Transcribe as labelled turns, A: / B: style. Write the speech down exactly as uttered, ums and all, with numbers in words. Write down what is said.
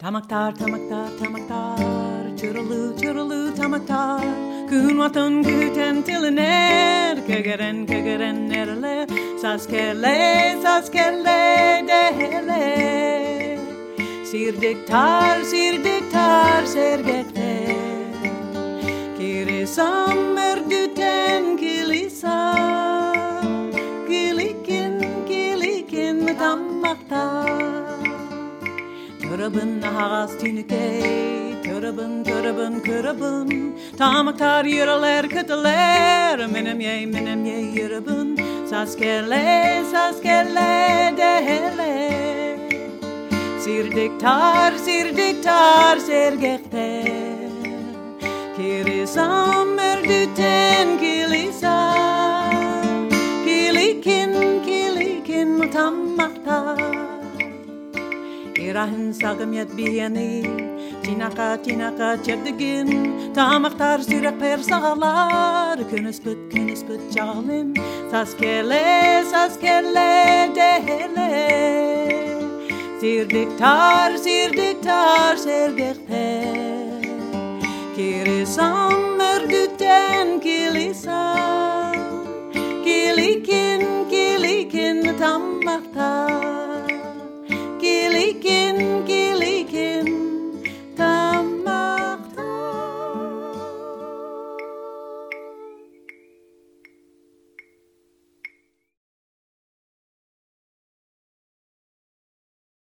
A: Tamaktar, tamaktar, tamaktar, çırılı, çırılı tamaktar. Kun vatan güten tillener, kegeren, kegeren nerele, saskelle, saskelle dehele. Sirdiktar, sirdiktar, sergekte. Kiri sammer düten kilisa. Kilikin, kilikin tamaktar. Körabın ağaz tünükey, körabın, körabın, körabın. Tamaktar yürüler, kıtılar, menem yey, menem yey yürübün. Saskelle, saskelle dehele. Sirdiktar, sirdiktar, sergekte. Kiri sammer düten kilisa. Kilikin, kilikin tamaktar. Irahin sagam yet biyani, tinaka tinaka çekdigin, tamaktar sürek per sağlar, künüspüt künüspüt çağlim, saskele saskele dehele. Sirdiktar sirdiktar sergekte, kiri sammer düten kilisa, kilikin kilikin tamaktar.